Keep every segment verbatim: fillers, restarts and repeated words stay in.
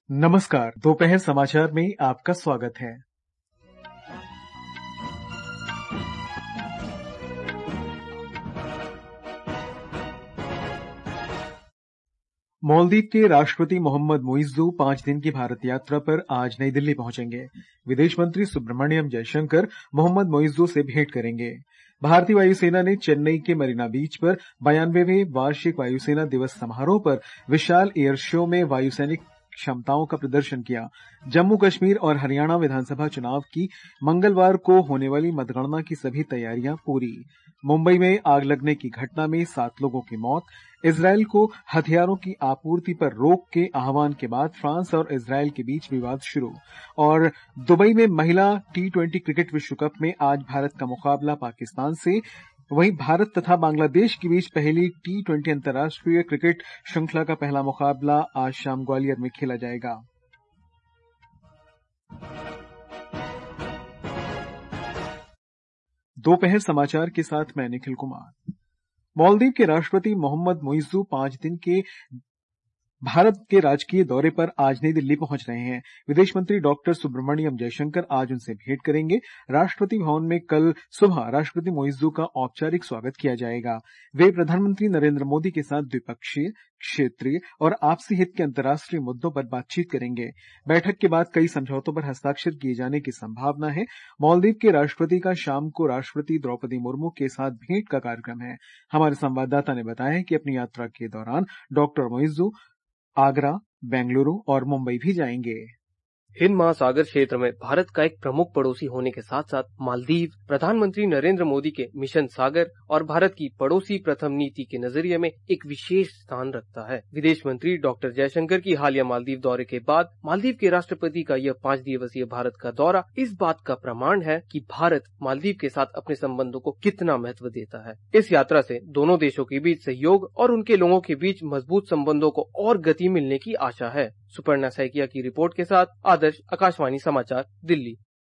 नमस्कार, दोपहर समाचार में आपका स्वागत है। मालदीव के राष्ट्रपति मोहम्मद मुइज्जू पांच दिन की भारत यात्रा पर आज नई दिल्ली पहुंचेंगे। विदेश मंत्री सुब्रमण्यम जयशंकर मोहम्मद मुइज्जू से भेंट करेंगे। भारतीय वायुसेना ने चेन्नई के मरीना बीच पर बयानवेवें वार्षिक वायुसेना दिवस समारोह पर विशाल एयर शो में वायुसैनिक क्षमताओं का प्रदर्शन किया। जम्मू कश्मीर और हरियाणा विधानसभा चुनाव की मंगलवार को होने वाली मतगणना की सभी तैयारियां पूरी। मुंबई में आग लगने की घटना में सात लोगों की मौत। इजरायल को हथियारों की आपूर्ति पर रोक के आह्वान के बाद फ्रांस और इजरायल के बीच विवाद शुरू। और दुबई में महिला टी ट्वेंटी क्रिकेट विश्व कप में आज भारत का मुकाबला पाकिस्तान से। वहीं भारत तथा बांग्लादेश के बीच पहली टी ट्वेंटी अंतर्राष्ट्रीय क्रिकेट श्रृंखला का पहला मुकाबला आज शाम ग्वालियर में खेला जाएगा। दोपहर समाचार के साथ मैं निखिल कुमार। मालदीव के राष्ट्रपति मोहम्मद मुइज्जू पांच दिन के भारत के राजकीय दौरे पर आज नई दिल्ली पहुंच रहे हैं। विदेश मंत्री डॉक्टर सुब्रमण्यम जयशंकर आज उनसे भेंट करेंगे। राष्ट्रपति भवन में कल सुबह राष्ट्रपति मुइज्जू का औपचारिक स्वागत किया जाएगा। वे प्रधानमंत्री नरेंद्र मोदी के साथ द्विपक्षीय, क्षेत्रीय और आपसी हित के अंतर्राष्ट्रीय मुद्दों पर बातचीत करेंगे। बैठक के बाद कई समझौतों पर हस्ताक्षर किए जाने की संभावना है। मालदीव के राष्ट्रपति का शाम को राष्ट्रपति द्रौपदी मुर्मू के साथ भेंट का कार्यक्रम है। हमारे संवाददाता ने बताया है कि अपनी यात्रा के दौरान डॉक्टर मुइज्जू आगरा, बेंगलुरु और मुंबई भी जाएंगे। हिंद महासागर क्षेत्र में भारत का एक प्रमुख पड़ोसी होने के साथ साथ मालदीव प्रधानमंत्री नरेंद्र मोदी के मिशन सागर और भारत की पड़ोसी प्रथम नीति के नजरिए में एक विशेष स्थान रखता है। विदेश मंत्री डॉक्टर जयशंकर की हालिया मालदीव दौरे के बाद मालदीव के राष्ट्रपति का यह पांच दिवसीय भारत का दौरा इस बात का प्रमाण है कि भारत मालदीव के साथ अपने संबंधों को कितना महत्व देता है। इस यात्रा से दोनों देशों के बीच सहयोग और उनके लोगों के बीच मजबूत संबंधों को और गति मिलने की आशा है। सुपर्णा सैकिया की रिपोर्ट के साथ आदर्श, आकाशवाणी समाचार, दिल्ली।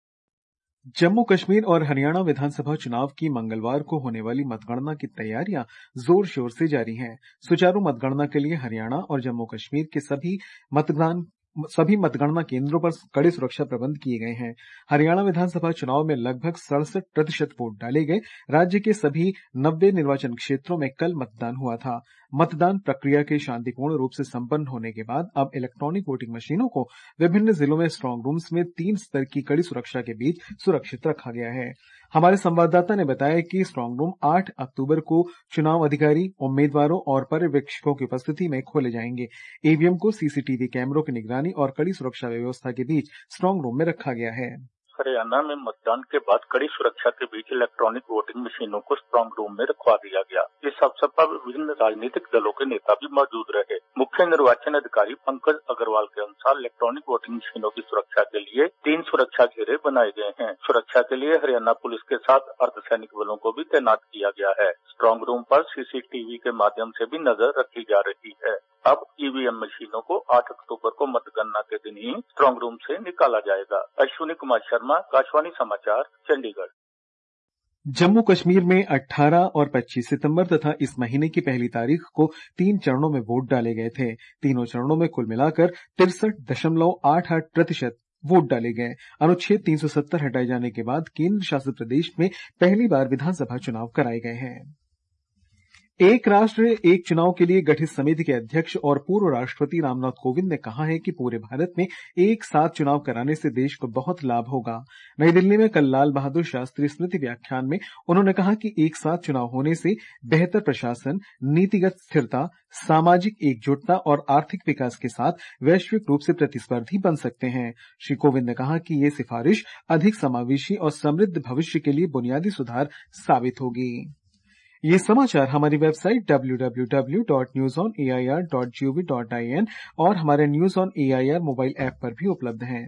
जम्मू कश्मीर और हरियाणा विधानसभा चुनाव की मंगलवार को होने वाली मतगणना की तैयारियां जोर शोर से जारी हैं। सुचारू मतगणना के लिए हरियाणा और जम्मू कश्मीर के सभी मतदान सभी मतगणना केंद्रों पर कड़े सुरक्षा प्रबंध किए गए हैं। हरियाणा विधानसभा चुनाव में लगभग सड़सठ प्रतिशत वोट डाले गए। राज्य के सभी नब्बे निर्वाचन क्षेत्रों में कल मतदान हुआ था। मतदान प्रक्रिया के शांतिपूर्ण रूप से संपन्न होने के बाद अब इलेक्ट्रॉनिक वोटिंग मशीनों को विभिन्न जिलों में स्ट्रांग रूम्स में तीन स्तर की कड़ी सुरक्षा के बीच सुरक्षित रखा गया है। हमारे संवाददाता ने बताया कि स्ट्रांग रूम आठ अक्टूबर को चुनाव अधिकारी, उम्मीदवारों और पर्यवेक्षकों की उपस्थिति में खोले जाएंगे। ईवीएम को सीसीटीवी कैमरों की निगरानी और कड़ी सुरक्षा व्यवस्था के बीच स्ट्रांग रूम में रखा गया है। हरियाणा में मतदान के बाद कड़ी सुरक्षा के बीच इलेक्ट्रॉनिक वोटिंग मशीनों को स्ट्रांग रूम में रखवा दिया गया। इस अवसर पर विभिन्न राजनीतिक दलों के नेता भी मौजूद रहे। मुख्य निर्वाचन अधिकारी पंकज अग्रवाल के अनुसार इलेक्ट्रॉनिक वोटिंग मशीनों की सुरक्षा के लिए तीन सुरक्षा घेरे बनाए गए हैं। सुरक्षा के लिए हरियाणा पुलिस के साथ अर्धसैनिक बलों को भी तैनात किया गया है। स्ट्रांग रूम पर सीसीटीवी के माध्यम से भी नजर रखी जा रही है। अब ईवीएम मशीनों को आठ अक्टूबर को मतगणना के दिन ही स्ट्रांग रूम से निकाला जाएगा। अश्विनी कुमार शर्मा, आकाशवाणी समाचार, चंडीगढ़। जम्मू कश्मीर में अठारह और पच्चीस सितंबर तथा इस महीने की पहली तारीख को तीन चरणों में वोट डाले गए थे। तीनों चरणों में कुल मिलाकर तिरसठ दशमलव आठ आठ प्रतिशत वोट डाले गए। अनुच्छेद तीन सौ सत्तर हटाए जाने के बाद केंद्र शासित प्रदेश में पहली बार विधानसभा चुनाव कराए गए हैं। एक राष्ट्र एक चुनाव के लिए गठित समिति के अध्यक्ष और पूर्व राष्ट्रपति रामनाथ कोविंद ने कहा है कि पूरे भारत में एक साथ चुनाव कराने से देश को बहुत लाभ होगा। नई दिल्ली में कल लाल बहादुर शास्त्री स्मृति व्याख्यान में उन्होंने कहा कि एक साथ चुनाव होने से बेहतर प्रशासन, नीतिगत स्थिरता, सामाजिक एकजुटता और आर्थिक विकास के साथ वैश्विक रूप से प्रतिस्पर्धी बन सकते हैं। श्री कोविंद ने कहा कि ये सिफारिश अधिक समावेशी और समृद्ध भविष्य के लिए बुनियादी सुधार साबित होगी। ये समाचार हमारी website W W W dot news on A I R dot G O V dot I N और हमारे news on A I R mobile app पर भी उपलब्ध हैं।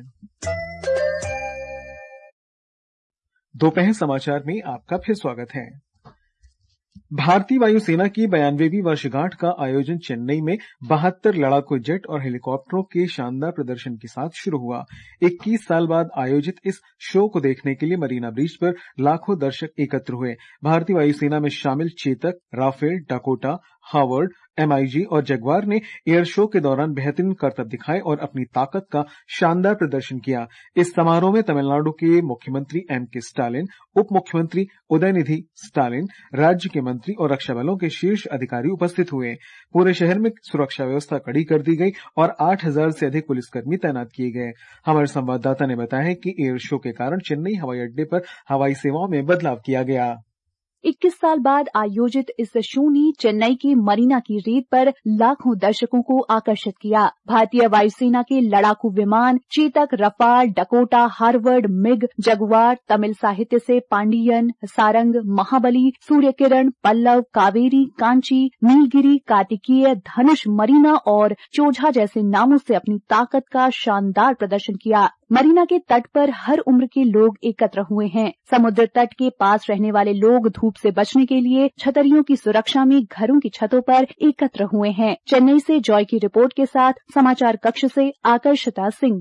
दोपहर समाचार में आपका फिर स्वागत है। भारतीय वायुसेना की बयानवेवीं वर्षगांठ का आयोजन चेन्नई में बहत्तर लड़ाकू जेट और हेलीकॉप्टरों के शानदार प्रदर्शन के साथ शुरू हुआ। इक्कीस साल बाद आयोजित इस शो को देखने के लिए मरीना ब्रिज पर लाखों दर्शक एकत्र हुए। भारतीय वायुसेना में शामिल Chetak, Rafale, Dakota, Harvard, MiG और जगुआर ने एयर शो के दौरान बेहतरीन करतब दिखाए और अपनी ताकत का शानदार प्रदर्शन किया। इस समारोह में तमिलनाडु के मुख्यमंत्री एम के स्टालिन, उप मुख्यमंत्री उदयनिधि स्टालिन, राज्य के मंत्री और रक्षा बलों के शीर्ष अधिकारी उपस्थित हुए। पूरे शहर में सुरक्षा व्यवस्था कड़ी कर दी गई और आठ हजार से अधिक पुलिसकर्मी तैनात किए गए। हमारे संवाददाता ने बताया है कि एयर शो के कारण चेन्नई हवाई अड्डे पर हवाई सेवाओं में बदलाव किया गया। इक्कीस साल बाद आयोजित इस शो ने चेन्नई के मरीना की रेत पर लाखों दर्शकों को आकर्षित किया। भारतीय वायुसेना के लड़ाकू विमान Chetak, Rafale, Dakota, Harvard, MiG, Jaguar, Tamil साहित्य से पांडियन, सारंग, महाबली, सूर्यकिरण, पल्लव, कावेरी, कांची, नीलगिरी, कार्तिकीय, धनुष, मरीना और चोझा जैसे नामों से अपनी ताकत का शानदार प्रदर्शन किया। मरीना के तट पर हर उम्र के लोग एकत्र हुए हैं। समुद्र तट के पास रहने वाले लोग धूप से बचने के लिए छतरियों की सुरक्षा में घरों की छतों पर एकत्र हुए हैं। चेन्नई से जॉय की रिपोर्ट के साथ समाचार कक्ष से आकर्षिता Singh.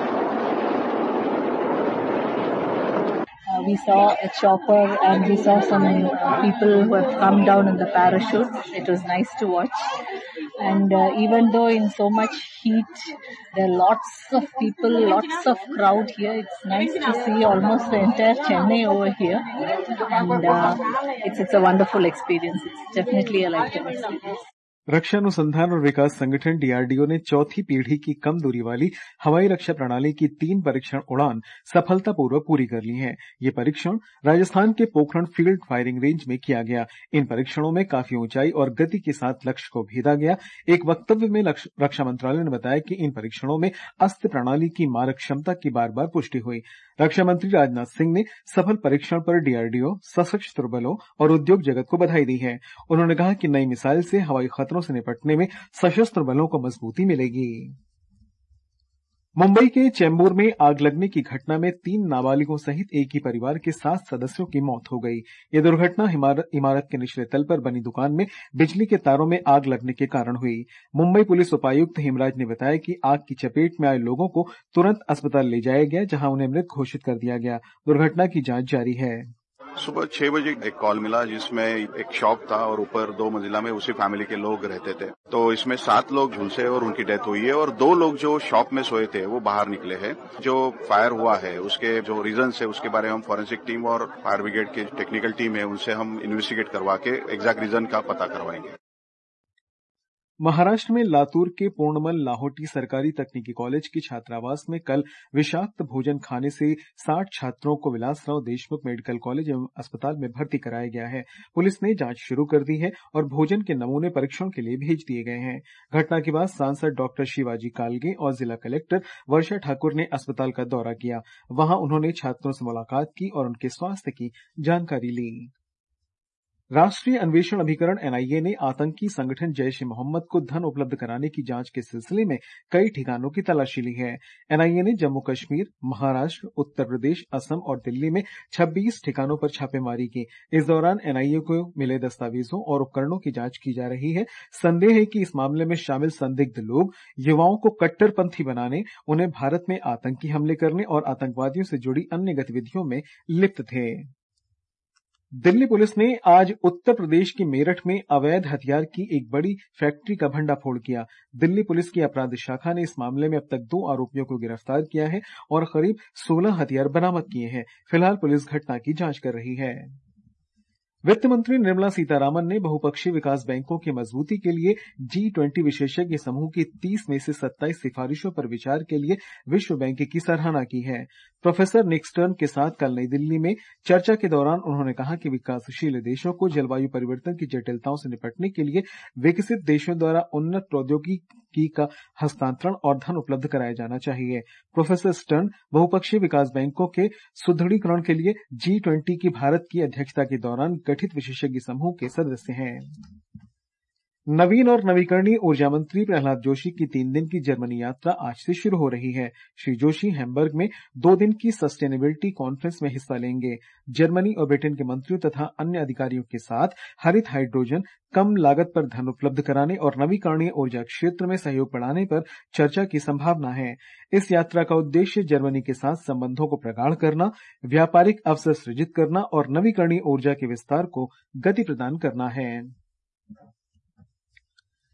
Uh, we saw a chopper and we saw some uh, people who have come down in the parachute. It was nice to watch. And uh, even though in so much heat, there are lots of people, lots of crowd here. It's nice to see almost the entire Chennai over here. And uh, it's, it's a wonderful experience. It's definitely a lifetime experience. रक्षा अनुसंधान और विकास संगठन DRDO ने चौथी पीढ़ी की कम दूरी वाली हवाई रक्षा प्रणाली की तीन परीक्षण उड़ान सफलतापूर्वक पूरी कर ली है। ये परीक्षण राजस्थान के पोखरण फील्ड फायरिंग रेंज में किया गया। इन परीक्षणों में काफी ऊंचाई और गति के साथ लक्ष्य को भेदा गया। एक वक्तव्य में रक्षा मंत्रालय ने बताया कि इन परीक्षणों में अस्त्र प्रणाली की मारक क्षमता की बार बार पुष्टि हुई। रक्षा मंत्री राजनाथ सिंह ने सफल परीक्षण पर डीआरडीओ, सशस्त्र बलों और उद्योग जगत को बधाई दी है। उन्होंने कहा कि नई मिसाइल से हवाई खतरों से निपटने में सशस्त्र बलों को मजबूती मिलेगी। मुंबई के चेंबूर में आग लगने की घटना में तीन नाबालिगों सहित एक ही परिवार के सात सदस्यों की मौत हो गई। यह दुर्घटना इमारत के निचले तल पर बनी दुकान में बिजली के तारों में आग लगने के कारण हुई। मुंबई पुलिस उपायुक्त हेमराज ने बताया कि आग की चपेट में आए लोगों को तुरंत अस्पताल ले जाया गया, जहां उन्हें मृत घोषित कर दिया गया। दुर्घटना की जांच जारी है। सुबह छह बजे एक कॉल मिला जिसमें एक शॉप था और ऊपर दो मंजिला में उसी फैमिली के लोग रहते थे। तो इसमें सात लोग झुलसे और उनकी डेथ हुई है और दो लोग जो शॉप में सोए थे वो बाहर निकले हैं। जो फायर हुआ है उसके जो रीजन है उसके बारे में हम फॉरेंसिक टीम और फायर ब्रिगेड की टेक्निकल टीम है उनसे हम इन्वेस्टिगेट करवा के एग्जैक्ट रीजन का पता करवाएंगे। महाराष्ट्र में लातूर के पूर्णमल लाहोटी सरकारी तकनीकी कॉलेज के छात्रावास में कल विषाक्त भोजन खाने से साठ छात्रों को विलासराव देशमुख मेडिकल कॉलेज एवं अस्पताल में भर्ती कराया गया है। पुलिस ने जांच शुरू कर दी है और भोजन के नमूने परीक्षण के लिए भेज दिए गए हैं। घटना के बाद सांसद डॉक्टर शिवाजी कालगे और जिला कलेक्टर वर्षा ठाकुर ने अस्पताल का दौरा किया। वहां उन्होंने छात्रों से मुलाकात की और उनके स्वास्थ्य की जानकारी ली। राष्ट्रीय अन्वेषण अभिकरण एनआईए ने आतंकी संगठन जैश ए मोहम्मद को धन उपलब्ध कराने की जांच के सिलसिले में कई ठिकानों की तलाशी ली है। एनआईए ने जम्मू कश्मीर, महाराष्ट्र, उत्तर प्रदेश, असम और दिल्ली में छब्बीस ठिकानों पर छापेमारी की। इस दौरान एनआईए को मिले दस्तावेजों और उपकरणों की जांच की जा रही है। संदेह है कि इस मामले में शामिल संदिग्ध लोग युवाओं को कट्टरपंथी बनाने, उन्हें भारत में आतंकी हमले करने और आतंकवादियों से जुड़ी अन्य गतिविधियों में लिप्त थे। दिल्ली पुलिस ने आज उत्तर प्रदेश के मेरठ में अवैध हथियार की एक बड़ी फैक्ट्री का भंडाफोड़ किया। दिल्ली पुलिस की अपराध शाखा ने इस मामले में अब तक दो आरोपियों को गिरफ्तार किया है और करीब सोलह हथियार बरामद किए हैं। फिलहाल पुलिस घटना की जांच कर रही है। वित्त मंत्री निर्मला सीतारामन ने बहुपक्षीय विकास बैंकों की मजबूती के लिए जी ट्वेंटी विशेषज्ञ समूह की तीस में से सत्ताईस सिफारिशों पर विचार के लिए विश्व बैंक की सराहना की है। प्रोफेसर निक स्टर्न के साथ कल नई दिल्ली में चर्चा के दौरान उन्होंने कहा कि विकासशील देशों को जलवायु परिवर्तन की जटिलताओं से निपटने के लिए विकसित देशों द्वारा उन्नत प्रौद्योगिकी का हस्तांतरण और धन उपलब्ध कराया जाना चाहिए। प्रोफेसर स्टर्न बहुपक्षीय विकास बैंकों के सुदृढ़ीकरण के लिए जी ट्वेंटी की भारत की अध्यक्षता के दौरान गठित विशेषज्ञ समूह के सदस्य हैं। नवीन और नवीकरणीय ऊर्जा मंत्री प्रहलाद जोशी की तीन दिन की जर्मनी यात्रा आज से शुरू हो रही है। श्री जोशी हैम्बर्ग में दो दिन की सस्टेनेबिलिटी कॉन्फ्रेंस में हिस्सा लेंगे। जर्मनी और ब्रिटेन के मंत्रियों तथा अन्य अधिकारियों के साथ हरित हाइड्रोजन, कम लागत पर धन उपलब्ध कराने और नवीकरणीय ऊर्जा क्षेत्र में सहयोग बढ़ाने पर चर्चा की संभावना है। इस यात्रा का उद्देश्य जर्मनी के साथ संबंधों को प्रगाढ़ करना, व्यापारिक अवसर सृजित करना और नवीकरणीय ऊर्जा के विस्तार को गति प्रदान करना है।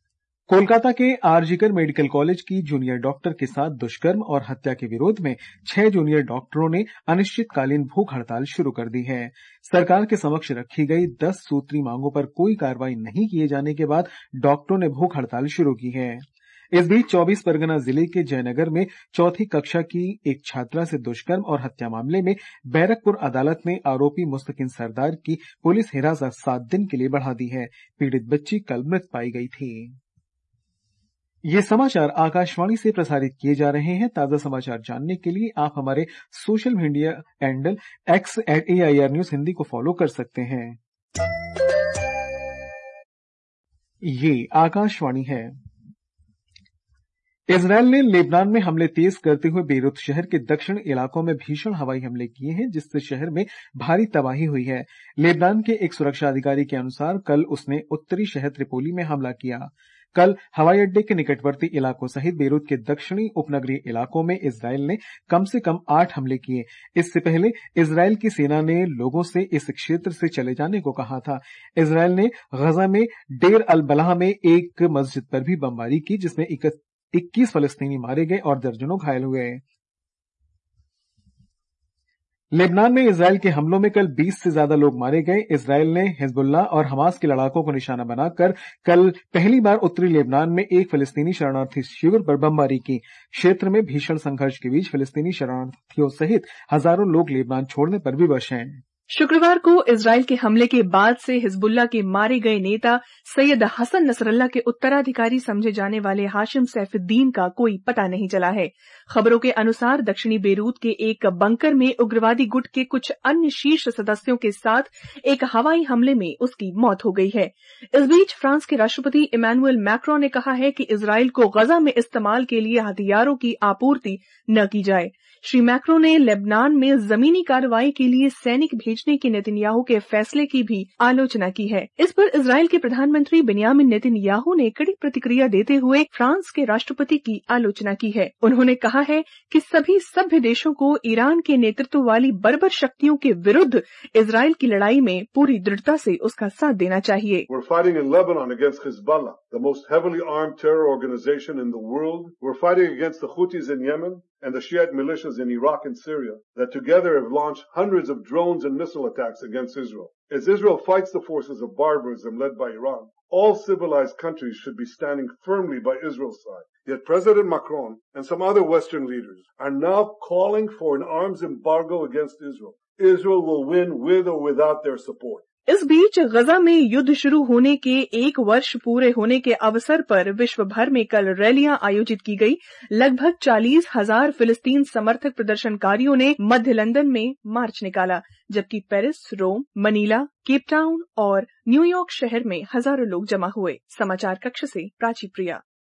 कोलकाता के आरजीकर मेडिकल कॉलेज की जूनियर डॉक्टर के साथ दुष्कर्म और हत्या के विरोध में छह जूनियर डॉक्टरों ने अनिश्चितकालीन भूख हड़ताल शुरू कर दी है। सरकार के समक्ष रखी गई दस सूत्री मांगों पर कोई कार्रवाई नहीं किए जाने के बाद डॉक्टरों ने भूख हड़ताल शुरू की है। इस बीच चौबीस परगना जिले के जयनगर में चौथी कक्षा की एक छात्रा से दुष्कर्म और हत्या मामले में बैरकपुर अदालत ने आरोपी मुस्तकिन सरदार की पुलिस हिरासत सात दिन के लिए बढ़ा दी है। पीड़ित बच्ची कल मृत पाई गई थी। ये समाचार आकाशवाणी से प्रसारित किए जा रहे हैं। ताजा समाचार जानने के लिए आप हमारे social media handle X at A I R news Hindi को फॉलो कर सकते हैं। ये आकाशवाणी है। इजरायल ने लेबनान में हमले तेज करते हुए बेरूत शहर के दक्षिण इलाकों में भीषण हवाई हमले किए हैं, जिससे शहर में भारी तबाही हुई है। लेबनान के एक सुरक्षा अधिकारी के अनुसार कल उसने उत्तरी शहर त्रिपोली में हमला किया। कल हवाई अड्डे के निकटवर्ती इलाकों सहित बेरूत के दक्षिणी उपनगरीय इलाकों में इजरायल ने कम से कम आठ हमले किए। इससे पहले इजरायल की सेना ने लोगों से इस क्षेत्र से चले जाने को कहा था। इजरायल ने गजा में डेर अल बलाह में एक मस्जिद पर भी बमबारी की, जिसमें इक्कीस फलस्तीनी मारे गए और दर्जनों घायल हुए। लेबनान में इजरायल के हमलों में कल बीस से ज्यादा लोग मारे गए। इजरायल ने हिजबुल्लाह और हमास के लड़ाकों को निशाना बनाकर कल पहली बार उत्तरी लेबनान में एक फलस्तीनी शरणार्थी शिविर पर बमबारी की। क्षेत्र में भीषण संघर्ष के बीच फलस्तीनी शरणार्थियों सहित हजारों लोग लेबनान छोड़ने पर विवश हैं। शुक्रवार को इजरायल के हमले के बाद से हिजबुल्लाह के मारे गए नेता सैयद हसन नसरल्लाह के उत्तराधिकारी समझे जाने वाले हाशिम सैफुद्दीन का कोई पता नहीं चला है। खबरों के अनुसार दक्षिणी बेरूत के एक बंकर में उग्रवादी गुट के कुछ अन्य शीर्ष सदस्यों के साथ एक हवाई हमले में उसकी मौत हो गई है। इस बीच फ्रांस के राष्ट्रपति इमैनुअल मैक्रों ने कहा है कि इजरायल को गजा में इस्तेमाल के लिए हथियारों की आपूर्ति न की जाए। श्री मैक्रों ने लेबनान में जमीनी कार्रवाई के लिए सैनिक भेजने के नेतन्याहू के फैसले की भी आलोचना की है। इस पर इजरायल के प्रधानमंत्री बेन्यामिन नेतन्याहू ने कड़ी प्रतिक्रिया देते हुए फ्रांस के राष्ट्रपति की आलोचना की है। उन्होंने कहा है कि सभी सभ्य देशों को ईरान के नेतृत्व वाली बर्बर शक्तियों के विरुद्ध इजरायल की लड़ाई में पूरी दृढ़ता से उसका साथ देना चाहिए। We're fighting in Lebanon against Hezbollah, the most heavily armed terror organization in the world. We're fighting against the Houthis in Yemen and the Shiite militias in Iraq and Syria that together have launched hundreds of drones and missile attacks against Israel. As Israel fights the forces of barbarism led by Iran, all civilized countries should be standing firmly by Israel's side. Yet President Macron and some other Western leaders are now calling for an arms embargo against Israel. Israel will win with or without their support. इस बीच गजा में युद्ध शुरू होने के एक वर्ष पूरे होने के अवसर पर विश्व भर में कल रैलियां आयोजित की गई। लगभग चालीस हजार फिलिस्तीन समर्थक प्रदर्शनकारियों ने मध्य लंदन में मार्च निकाला, जबकि पेरिस, रोम, मनीला, केप टाउन और न्यूयॉर्क शहर में हजारों लोग जमा हुए। समाचार कक्ष से प्राची प्रिया।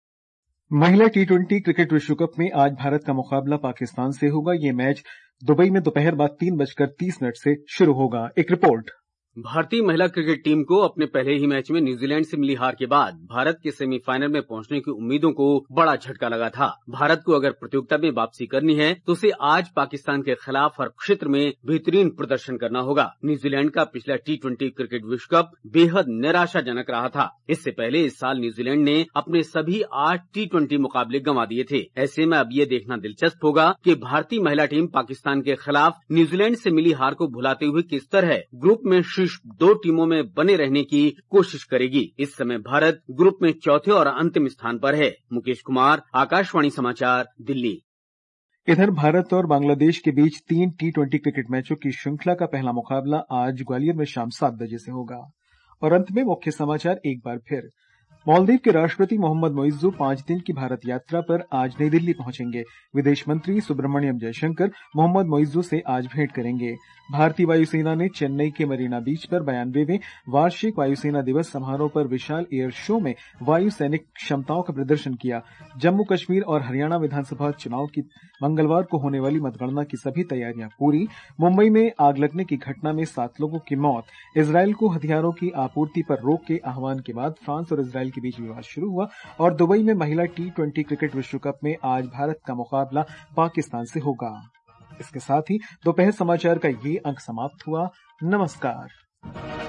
महिला टी ट्वेंटी क्रिकेट विश्व कप में आज भारत का मुकाबला पाकिस्तान से होगा। ये मैच दुबई में दोपहर बाद तीन बजकर तीस मिनट से शुरू होगा। एक रिपोर्ट। भारतीय महिला क्रिकेट टीम को अपने पहले ही मैच में न्यूजीलैंड से मिली हार के बाद भारत के सेमीफाइनल में पहुंचने की उम्मीदों को बड़ा झटका लगा था। भारत को अगर प्रतियोगिता में वापसी करनी है तो उसे आज पाकिस्तान के खिलाफ हर क्षेत्र में बेहतरीन प्रदर्शन करना होगा। न्यूजीलैंड का पिछला टी ट्वेंटी क्रिकेट विश्व कप बेहद निराशाजनक रहा था। इससे पहले इस साल न्यूजीलैंड ने अपने सभी आठ टी ट्वेंटी मुकाबले गंवा दिए थे। ऐसे में अब ये देखना दिलचस्प होगा कि भारतीय महिला टीम पाकिस्तान के खिलाफ न्यूजीलैंड से मिली हार को भुलाते हुए किस तरह ग्रुप में दो टीमों में बने रहने की कोशिश करेगी। इस समय भारत ग्रुप में चौथे और अंतिम स्थान पर है। मुकेश कुमार, आकाशवाणी समाचार, दिल्ली। इधर भारत और बांग्लादेश के बीच तीन टी ट्वेंटी क्रिकेट मैचों की श्रृंखला का पहला मुकाबला आज ग्वालियर में शाम सात बजे से होगा। और अंत में मुख्य समाचार एक बार फिर। मालदीव के राष्ट्रपति मोहम्मद मोइज्जू पांच दिन की भारत यात्रा पर आज नई दिल्ली पहुंचेंगे। विदेश मंत्री सुब्रमण्यम जयशंकर मोहम्मद मोइज्जू से आज भेंट करेंगे। भारतीय वायुसेना ने चेन्नई के मरीना बीच पर बयानवेवें वार्षिक वायुसेना दिवस समारोह पर विशाल एयर शो में वायु सैनिक क्षमताओं का प्रदर्शन किया। जम्मू कश्मीर और हरियाणा विधानसभा चुनाव की मंगलवार को होने वाली मतगणना की सभी तैयारियां पूरी। मुंबई में आग लगने की घटना में सात लोगों की मौत। इजरायल को हथियारों की आपूर्ति पर रोक के आह्वान के बाद फ्रांस और इजरायल के बीच विवाद शुरू हुआ। और दुबई में महिला टी ट्वेंटी क्रिकेट विश्व कप में आज भारत का मुकाबला पाकिस्तान से होगा। इसके साथ ही दोपहर समाचार का ये अंक समाप्त हुआ। नमस्कार।